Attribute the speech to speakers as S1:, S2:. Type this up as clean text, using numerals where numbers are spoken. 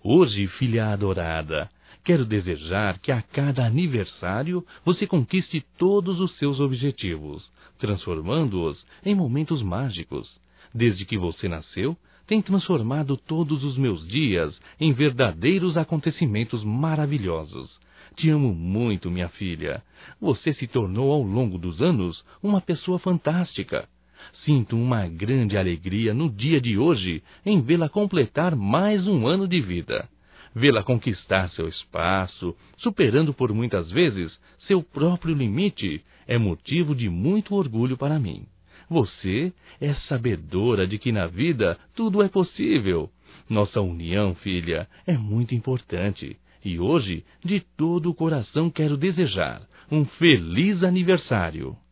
S1: Hoje, filha adorada, quero desejar que a cada aniversário você conquiste todos os seus objetivos, transformando-os em momentos mágicos. Desde que você nasceu, tem transformado todos os meus dias em verdadeiros acontecimentos maravilhosos. Te amo muito, minha filha. Você se tornou ao longo dos anos uma pessoa fantástica. Sinto uma grande alegria no dia de hoje em vê-la completar mais um ano de vida. Vê-la conquistar seu espaço, superando por muitas vezes seu próprio limite, é motivo de muito orgulho para mim. Você é sabedora de que na vida tudo é possível. Nossa união, filha, é muito importante. E hoje, de todo o coração, quero desejar um feliz aniversário.